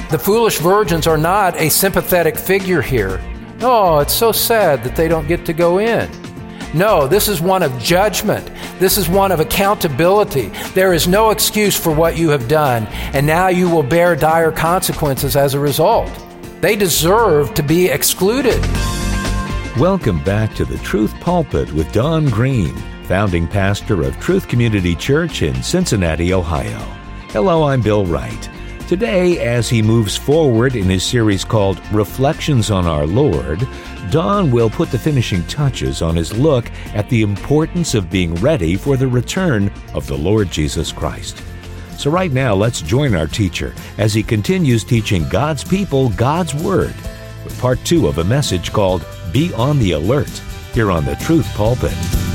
The foolish virgins are not a sympathetic figure here. Oh, it's so sad that they don't get to go in. No, this is one of judgment. This is one of accountability. There is no excuse for what you have done, and now you will bear dire consequences as a result. They deserve to be excluded. Welcome back to the Truth Pulpit with Don Green, founding pastor of Truth Community Church in Cincinnati, Ohio. Hello, I'm Bill Wright. Today, as he moves forward in his series called Reflections on Our Lord, Don will put the finishing touches on his look at the importance of being ready for the return of the Lord Jesus Christ. So right now, let's join our teacher as he continues teaching God's people God's Word with part 2 of a message called Be on the Alert, here on the Truth Pulpit.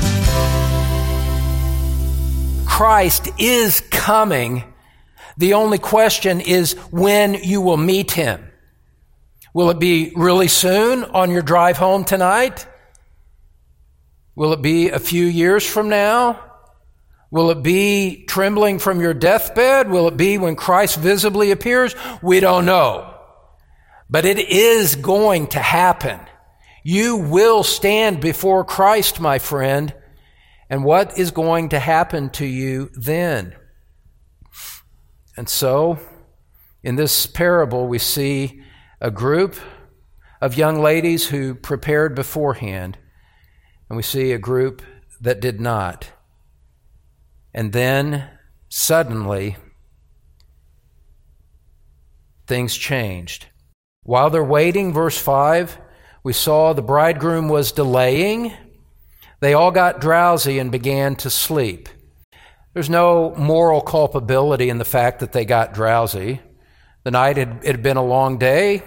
Christ is coming. The only question is when you will meet Him. Will it be really soon on your drive home tonight? Will it be a few years from now? Will it be trembling from your deathbed? Will it be when Christ visibly appears? We don't know. But it is going to happen. You will stand before Christ, my friend. And what is going to happen to you then? And so, in this parable, we see a group of young ladies who prepared beforehand, and we see a group that did not. And then, suddenly, things changed. While they're waiting, verse 5, we saw the bridegroom was delaying. They all got drowsy and began to sleep. There's no moral culpability in the fact that they got drowsy. The night had been a long day.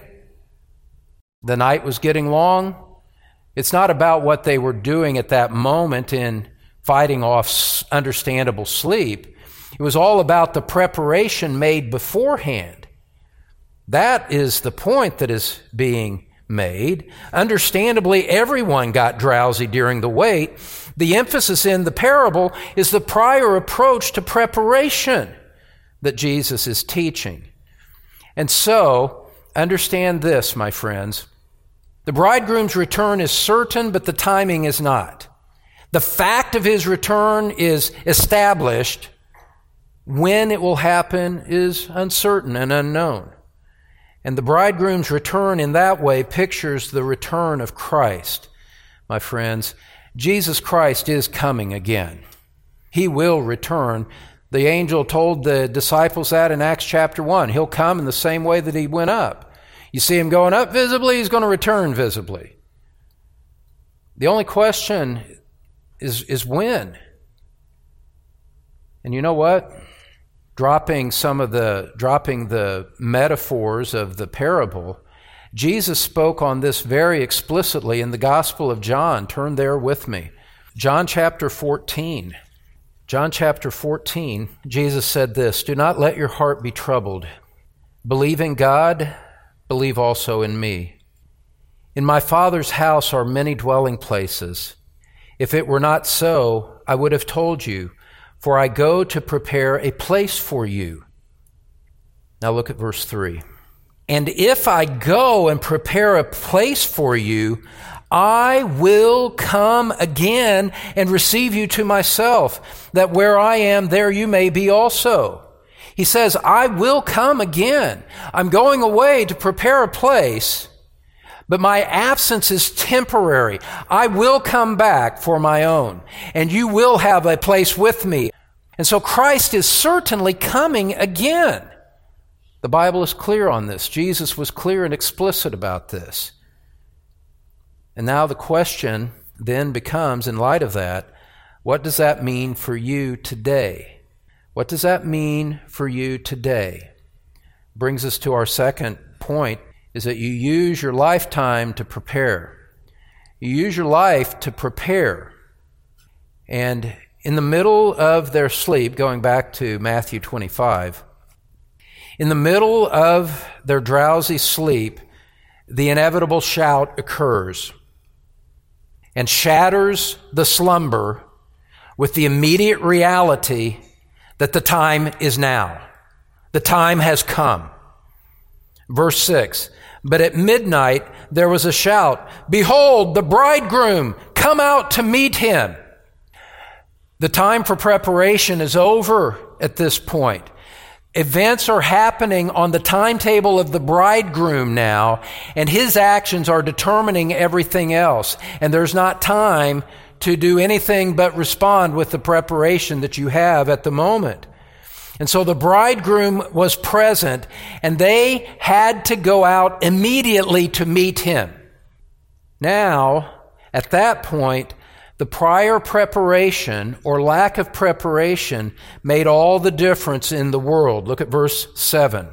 The night was getting long. It's not about what they were doing at that moment in fighting off understandable sleep. It was all about the preparation made beforehand. That is the point that is being made. Understandably, everyone got drowsy during the wait. The emphasis in the parable is the prior approach to preparation that Jesus is teaching. And so, understand this, my friends. The bridegroom's return is certain, but the timing is not. The fact of his return is established. When it will happen is uncertain and unknown. And the bridegroom's return in that way pictures the return of Christ. My friends, Jesus Christ is coming again. He will return. The angel told the disciples that in Acts chapter 1. He'll come in the same way that he went up. You see him going up visibly, he's going to return visibly. The only question is when. And you know what? Dropping the metaphors of the parable, Jesus spoke on this very explicitly in the Gospel of John. Turn there with me. John chapter 14. John chapter 14, Jesus said this, "Do not let your heart be troubled. Believe in God, believe also in me. In my Father's house are many dwelling places. If it were not so, I would have told you, for I go to prepare a place for you." Now look at verse 3. "And if I go and prepare a place for you, I will come again and receive you to myself, that where I am, there you may be also." He says, I will come again. I'm going away to prepare a place, but my absence is temporary. I will come back for my own, and you will have a place with me. And so Christ is certainly coming again. The Bible is clear on this. Jesus was clear and explicit about this. And now the question then becomes, in light of that, what does that mean for you today? What does that mean for you today? Brings us to our second point, is that you use your lifetime to prepare. You use your life to prepare. And in the middle of their sleep, going back to Matthew 25, in the middle of their drowsy sleep, the inevitable shout occurs and shatters the slumber with the immediate reality that the time is now. The time has come. Verse 6, but at midnight there was a shout, behold, the bridegroom, come out to meet him. The time for preparation is over at this point. Events are happening on the timetable of the bridegroom now, and his actions are determining everything else. And there's not time to do anything but respond with the preparation that you have at the moment. And so the bridegroom was present, and they had to go out immediately to meet him. Now, at that point, the prior preparation or lack of preparation made all the difference in the world. Look at verse 7.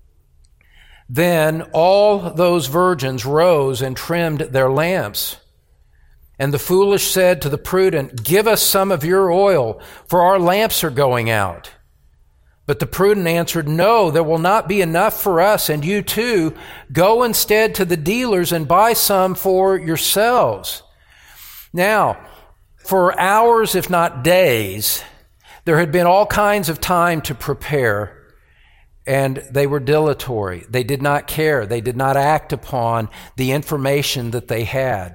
Then all those virgins rose and trimmed their lamps. And the foolish said to the prudent, give us some of your oil, for our lamps are going out. But the prudent answered, no, there will not be enough for us, and you too, go instead to the dealers and buy some for yourselves. Now, for hours, if not days, there had been all kinds of time to prepare, and they were dilatory. They did not care. They did not act upon the information that they had.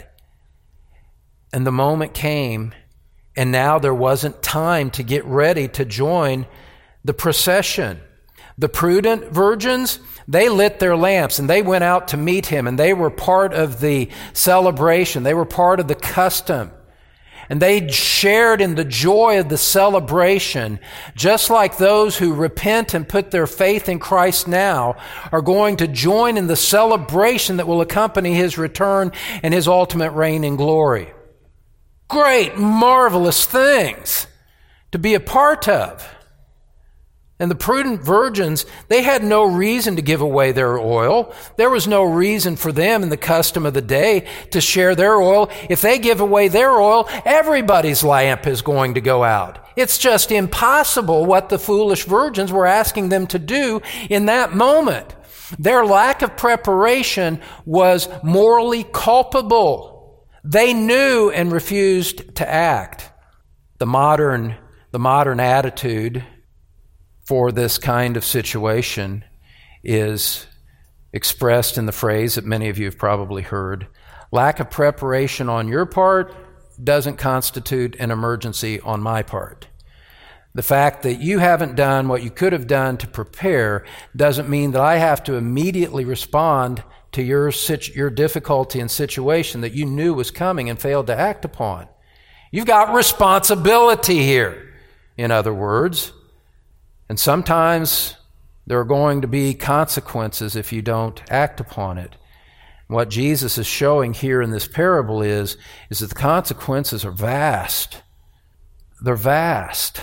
And the moment came, and now there wasn't time to get ready to join the procession. The prudent virgins, they lit their lamps and they went out to meet him, and they were part of the celebration. They were part of the custom. And they shared in the joy of the celebration, just like those who repent and put their faith in Christ now are going to join in the celebration that will accompany his return and his ultimate reign in glory. Great, marvelous things to be a part of. And the prudent virgins, they had no reason to give away their oil. There was no reason for them in the custom of the day to share their oil. If they give away their oil, everybody's lamp is going to go out. It's just impossible what the foolish virgins were asking them to do in that moment. Their lack of preparation was morally culpable. They knew and refused to act. The modern attitude for this kind of situation is expressed in the phrase that many of you have probably heard. Lack of preparation on your part doesn't constitute an emergency on my part. The fact that you haven't done what you could have done to prepare doesn't mean that I have to immediately respond to your difficulty and situation that you knew was coming and failed to act upon. You've got responsibility here, in other words. And sometimes there are going to be consequences if you don't act upon it. What Jesus is showing here in this parable is that the consequences are vast. They're vast.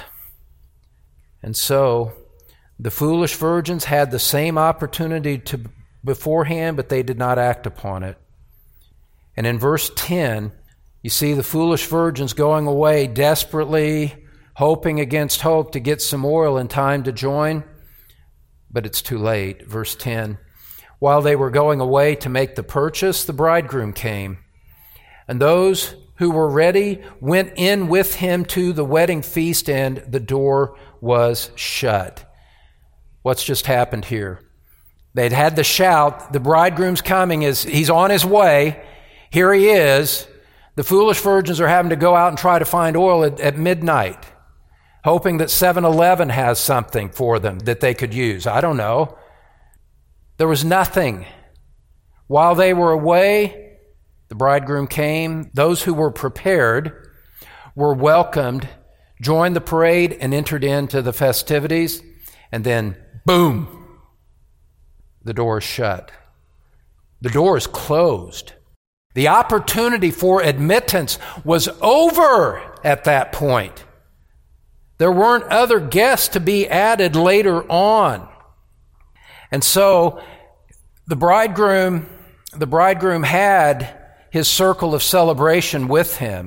And so the foolish virgins had the same opportunity beforehand, but they did not act upon it. And in verse 10, you see the foolish virgins going away desperately, hoping against hope to get some oil in time to join, but it's too late. Verse 10, while they were going away to make the purchase, the bridegroom came, and those who were ready went in with him to the wedding feast, and the door was shut. What's just happened here? They'd had the shout, the bridegroom's coming, he's on his way, here he is. The foolish virgins are having to go out and try to find oil at midnight, hoping that 7-Eleven has something for them that they could use. I don't know. There was nothing. While they were away, the bridegroom came. Those who were prepared were welcomed, joined the parade, and entered into the festivities. And then, boom, the door is shut. The door is closed. The opportunity for admittance was over at that point. There weren't other guests to be added later on. And so the bridegroom had his circle of celebration with him.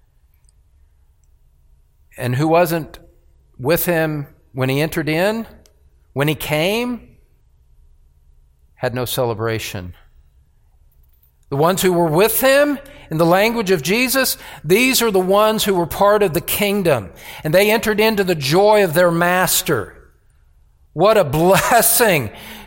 And who wasn't with him when he entered in, when he came, had no celebration. The ones who were with him, in the language of Jesus, these are the ones who were part of the kingdom, and they entered into the joy of their master. What a blessing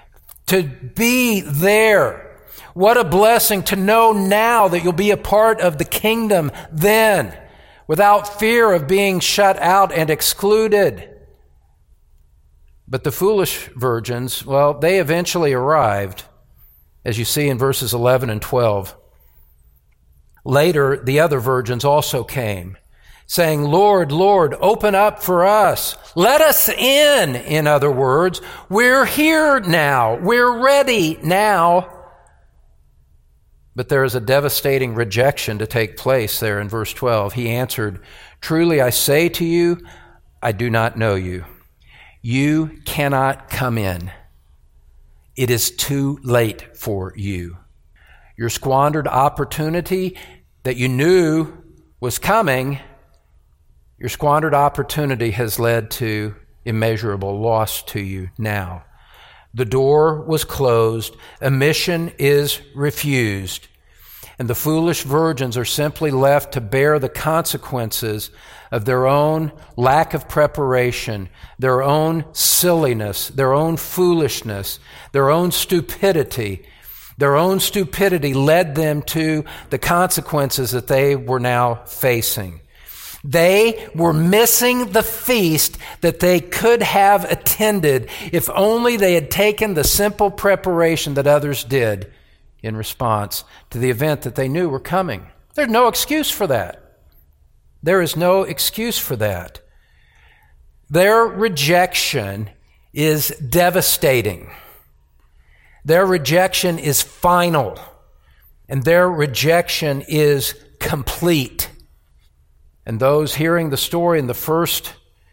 to be there. What a blessing to know now that you'll be a part of the kingdom then, without fear of being shut out and excluded. But the foolish virgins, well, they eventually arrived, as you see in verses 11 and 12. Later, the other virgins also came, saying, Lord, Lord, open up for us. Let us in other words. We're here now. We're ready now. But there is a devastating rejection to take place there in verse 12. He answered, Truly I say to you, I do not know you. You cannot come in. It is too late for you. Your squandered opportunity that you knew was coming, your squandered opportunity has led to immeasurable loss to you now. The door was closed, admission is refused, and the foolish virgins are simply left to bear the consequences of their own lack of preparation, their own silliness, their own foolishness, their own stupidity. Their own stupidity led them to the consequences that they were now facing. They were missing the feast that they could have attended if only they had taken the simple preparation that others did in response to the event that they knew were coming. There's no excuse for that. There is no excuse for that. Their rejection is devastating. Their rejection is final, and their rejection is complete. And those hearing the story in the first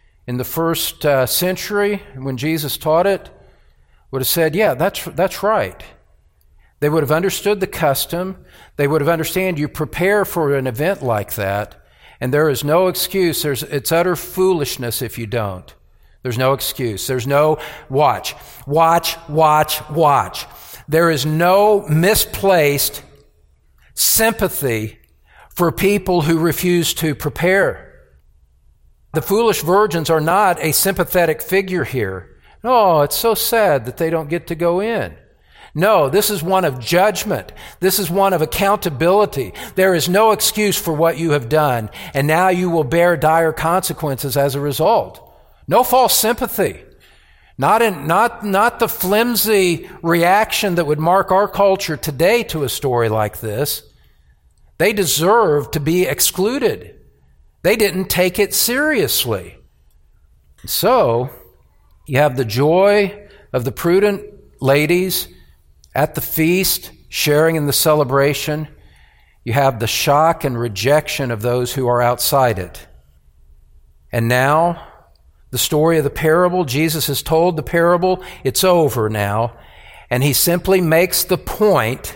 century, when Jesus taught it, would have said, yeah, that's right. They would have understood the custom. They would have understood you prepare for an event like that, and there is no excuse. It's utter foolishness if you don't. There's no excuse. There's no watch. There is no misplaced sympathy for people who refuse to prepare. The foolish virgins are not a sympathetic figure here. Oh, it's so sad that they don't get to go in. No, this is one of judgment. This is one of accountability. There is no excuse for what you have done, and now you will bear dire consequences as a result. No false sympathy. Not the flimsy reaction that would mark our culture today to a story like this. They deserve to be excluded. They didn't take it seriously. So, you have the joy of the prudent ladies at the feast, sharing in the celebration. You have the shock and rejection of those who are outside it. And now, the story of the parable, Jesus has told the parable, it's over now. And he simply makes the point.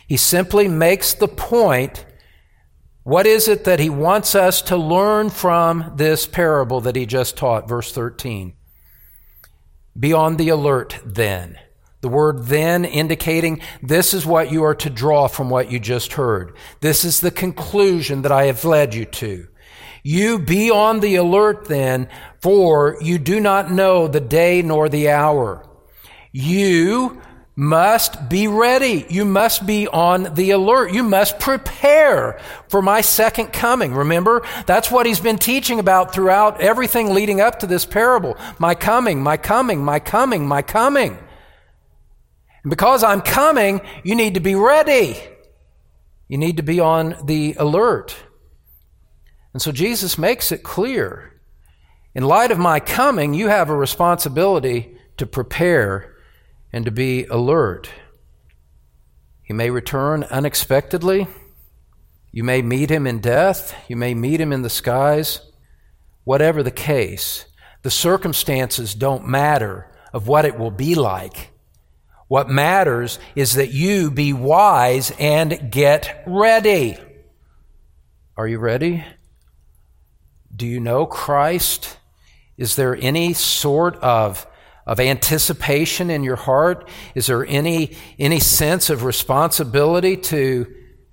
What is it that he wants us to learn from this parable that he just taught? Verse 13. Be on the alert then. The word then indicating this is what you are to draw from what you just heard. This is the conclusion that I have led you to. You be on the alert then, for you do not know the day nor the hour. You must be ready. You must be on the alert. You must prepare for my second coming. Remember, that's what he's been teaching about throughout everything leading up to this parable. My coming, my coming, my coming, my coming. And because I'm coming, you need to be ready. You need to be on the alert. And so Jesus makes it clear. In light of my coming, you have a responsibility to prepare and to be alert. He may return unexpectedly. You may meet him in death. You may meet him in the skies. Whatever the case, the circumstances don't matter of what it will be like. What matters is that you be wise and get ready. Are you ready? Do you know Christ? Is there any sort of anticipation in your heart? Is there any sense of responsibility to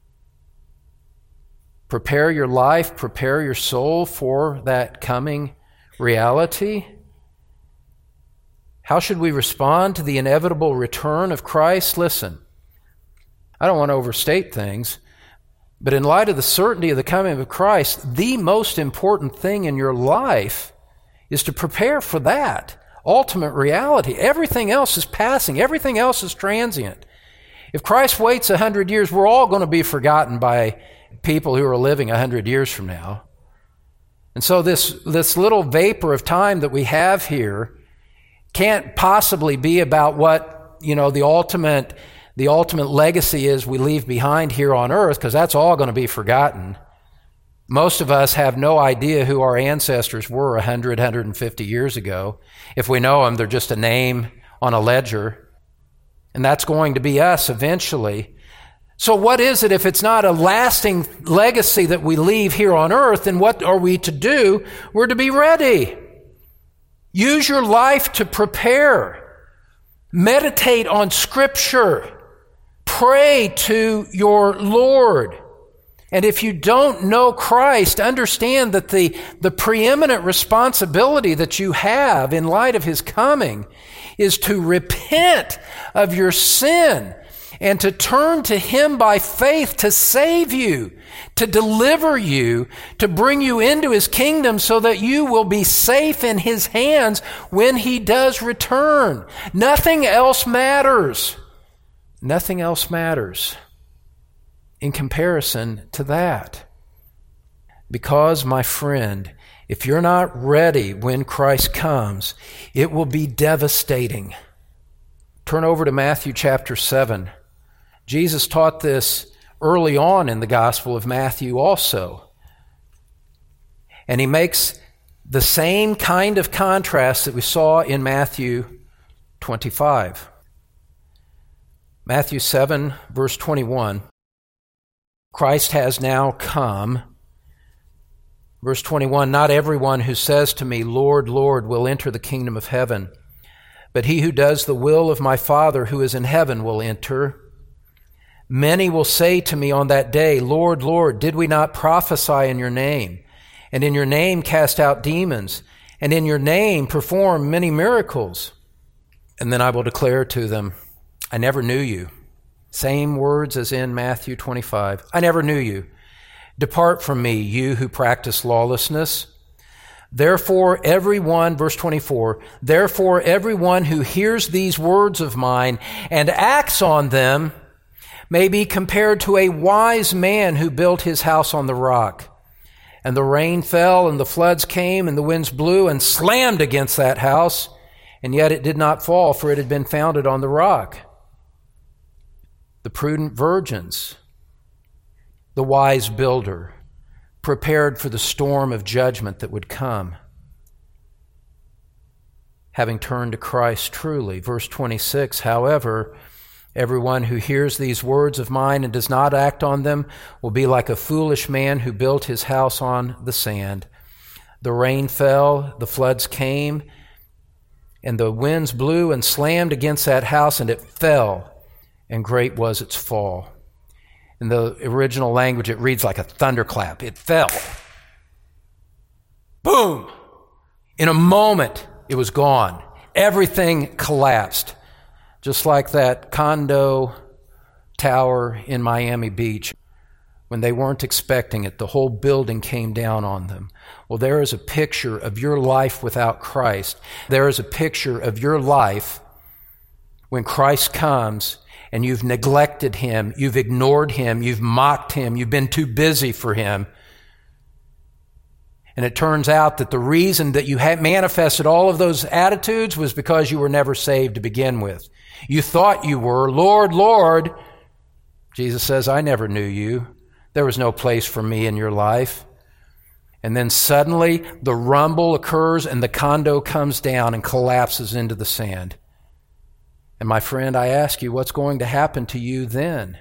prepare your life, prepare your soul for that coming reality? How should we respond to the inevitable return of Christ? Listen, I don't want to overstate things, but in light of the certainty of the coming of Christ, the most important thing in your life is to prepare for that ultimate reality. Everything else is passing. Everything else is transient. If Christ waits 100 years, we're all going to be forgotten by people who are living 100 years from now. And so this little vapor of time that we have here can't possibly be about what, the ultimate legacy is we leave behind here on earth, because that's all going to be forgotten. Most of us have no idea who our ancestors were 100, 150 years ago. If we know them, they're just a name on a ledger. And that's going to be us eventually. So what is it if it's not a lasting legacy that we leave here on earth? And what are we to do? We're to be ready. Use your life to prepare. Meditate on Scripture. Pray to your Lord. And if you don't know Christ, understand that the preeminent responsibility that you have in light of His coming is to repent of your sin and to turn to Him by faith to save you, to deliver you, to bring you into His kingdom so that you will be safe in His hands when He does return. Nothing else matters. Nothing else matters in comparison to that. Because, my friend, if you're not ready when Christ comes, it will be devastating. Turn over to Matthew chapter 7. Jesus taught this early on in the Gospel of Matthew also. And He makes the same kind of contrast that we saw in Matthew 25. Matthew 7, verse 21. Christ has now come. Verse 21, not everyone who says to me, Lord, Lord, will enter the kingdom of heaven, but he who does the will of my Father who is in heaven will enter. Many will say to me on that day, Lord, Lord, did we not prophesy in your name, and in your name cast out demons, and in your name perform many miracles? And then I will declare to them, I never knew you. Same words as in Matthew 25. I never knew you. Depart from me, you who practice lawlessness. Therefore, everyone, verse 24, therefore everyone who hears these words of mine and acts on them may be compared to a wise man who built his house on the rock. And the rain fell, and the floods came, and the winds blew and slammed against that house, and yet it did not fall, for it had been founded on the rock. The prudent virgins, the wise builder, prepared for the storm of judgment that would come, having turned to Christ truly. Verse 26, however, everyone who hears these words of mine and does not act on them will be like a foolish man who built his house on the sand. The rain fell, the floods came, and the winds blew and slammed against that house, and it fell, and great was its fall. In the original language, it reads like a thunderclap. It fell. Boom! In a moment, it was gone. Everything collapsed. Just like that condo tower in Miami Beach. When they weren't expecting it, the whole building came down on them. Well, there is a picture of your life without Christ. There is a picture of your life when Christ comes and you've neglected Him, you've ignored Him, you've mocked Him, you've been too busy for Him. And it turns out that the reason that you had manifested all of those attitudes was because you were never saved to begin with. You thought you were. Lord, Lord. Jesus says, I never knew you. There was no place for me in your life. And then suddenly the rumble occurs and the condo comes down and collapses into the sand. And my friend, I ask you, what's going to happen to you then?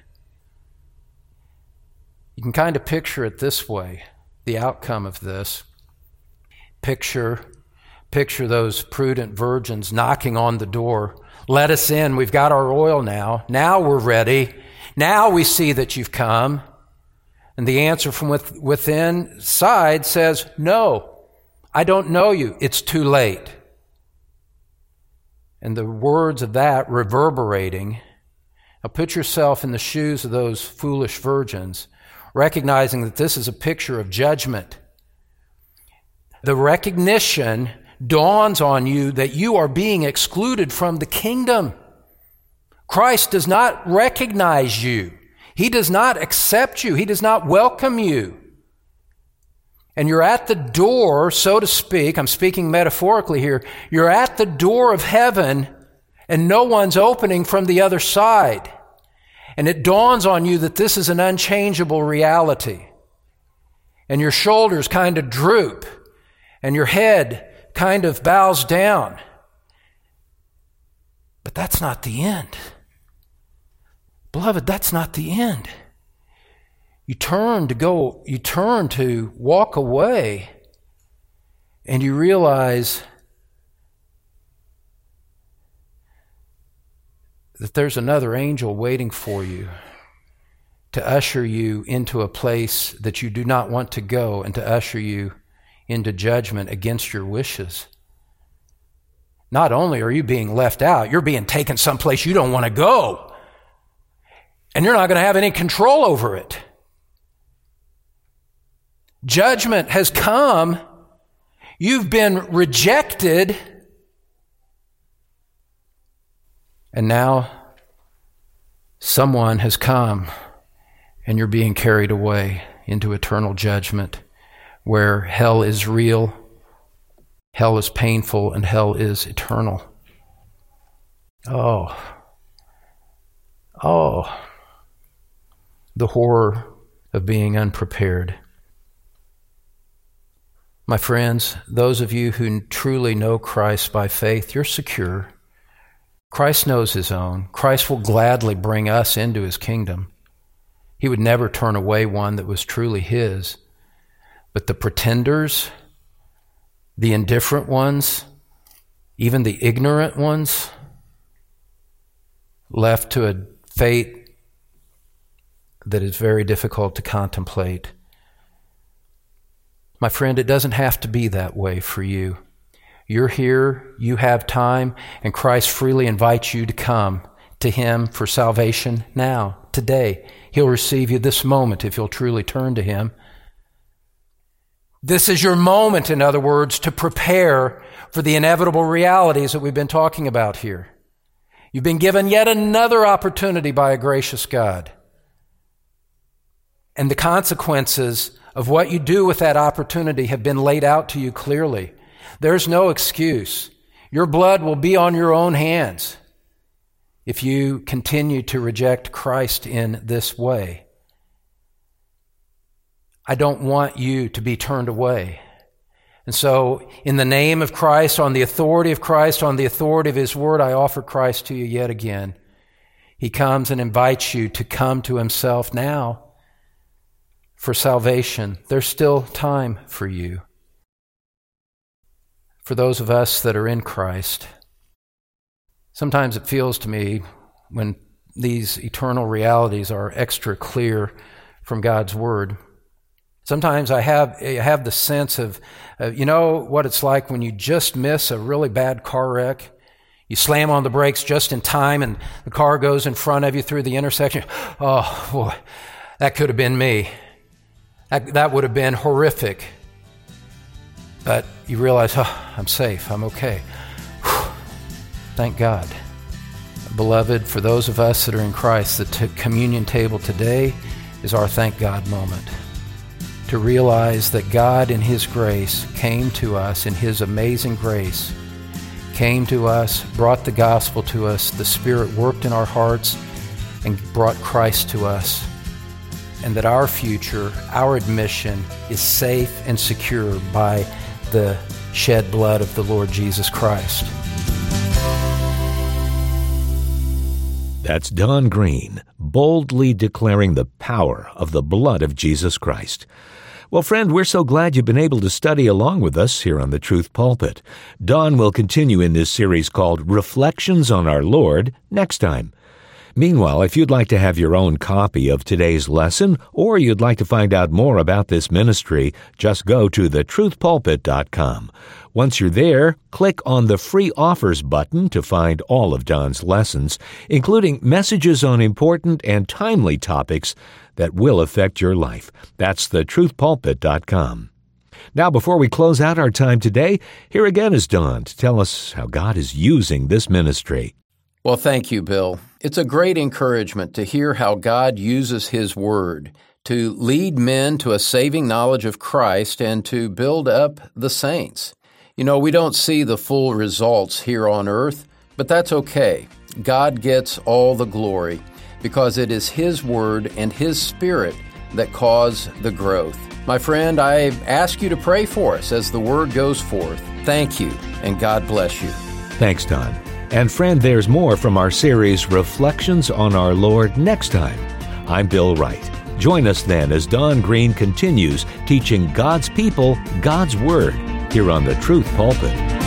You can kind of picture it this way, the outcome of this. Picture those prudent virgins knocking on the door. Let us in. We've got our oil now. Now we're ready. Now we see that you've come. And the answer from within side says, no, I don't know you. It's too late. and the words of that reverberating. Now put yourself in the shoes of those foolish virgins, recognizing that this is a picture of judgment. The recognition dawns on you that you are being excluded from the kingdom. Christ does not recognize you. He does not accept you. He does not welcome you. And you're at the door, so to speak, I'm speaking metaphorically here, you're at the door of heaven and no one's opening from the other side. And it dawns on you that this is an unchangeable reality. And your shoulders kind of droop and your head kind of bows down. But that's not the end. Beloved, that's not the end. You turn to walk away, and you realize that there's another angel waiting for you to usher you into a place that you do not want to go and to usher you into judgment against your wishes. Not only are you being left out, you're being taken someplace you don't want to go. And you're not going to have any control over it. Judgment has come. You've been rejected. And now someone has come and you're being carried away into eternal judgment where hell is real, hell is painful, and hell is eternal. Oh, the horror of being unprepared. My friends, those of you who truly know Christ by faith, you're secure. Christ knows his own. Christ will gladly bring us into his kingdom. He would never turn away one that was truly his. But the pretenders, the indifferent ones, even the ignorant ones, left to a fate that is very difficult to contemplate. My friend, it doesn't have to be that way for you. You're here, you have time, and Christ freely invites you to come to him for salvation now, today. He'll receive you this moment if you'll truly turn to him. This is your moment, in other words, to prepare for the inevitable realities that we've been talking about here. You've been given yet another opportunity by a gracious God. And the consequences of what you do with that opportunity have been laid out to you clearly. There's no excuse. Your blood will be on your own hands if you continue to reject Christ in this way. I don't want you to be turned away. And so, in the name of Christ, on the authority of Christ, on the authority of his word, I offer Christ to you yet again. He comes and invites you to come to himself now for salvation. There's still time for you. For those of us that are in Christ, sometimes it feels to me when these eternal realities are extra clear from God's word. Sometimes I have the sense of, you know what it's like when you just miss a really bad car wreck? You slam on the brakes just in time and the car goes in front of you through the intersection. Oh, boy, that could have been me. That would have been horrific. But you realize, I'm safe, I'm okay. Whew. Thank God. Beloved, for those of us that are in Christ, the communion table today is our thank God moment. To realize that God in his grace came to us, in his amazing grace, came to us, brought the gospel to us, the Spirit worked in our hearts and brought Christ to us. And that our future, our admission, is safe and secure by the shed blood of the Lord Jesus Christ. That's Don Green, boldly declaring the power of the blood of Jesus Christ. Well, friend, we're so glad you've been able to study along with us here on the Truth Pulpit. Don will continue in this series called Reflections on Our Lord next time. Meanwhile, if you'd like to have your own copy of today's lesson, or you'd like to find out more about this ministry, just go to thetruthpulpit.com. Once you're there, click on the Free Offers button to find all of Don's lessons, including messages on important and timely topics that will affect your life. That's thetruthpulpit.com. Now, before we close out our time today, here again is Don to tell us how God is using this ministry. Well, thank you, Bill. It's a great encouragement to hear how God uses His Word to lead men to a saving knowledge of Christ and to build up the saints. You know, we don't see the full results here on earth, but that's okay. God gets all the glory because it is His Word and His Spirit that cause the growth. My friend, I ask you to pray for us as the Word goes forth. Thank you, and God bless you. Thanks, Don. And friend, there's more from our series, Reflections on Our Lord, next time. I'm Bill Wright. Join us then as Don Green continues teaching God's people God's Word here on the Truth Pulpit.